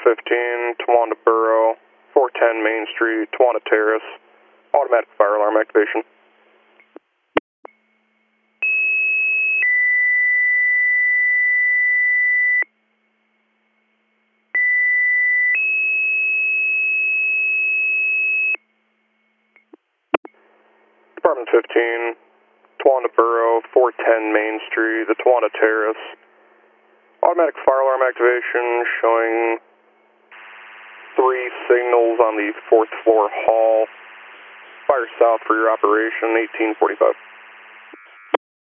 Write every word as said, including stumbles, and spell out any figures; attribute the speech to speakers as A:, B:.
A: fifteen, Tawanda Borough, four ten Main Street, Tawanda Terrace. Automatic fire alarm activation. Department fifteen, Tawanda Borough, four ten Main Street, the Tawanda Terrace. Automatic fire alarm activation showing three signals on the fourth floor hall. Fire south for your operation, eighteen forty-five.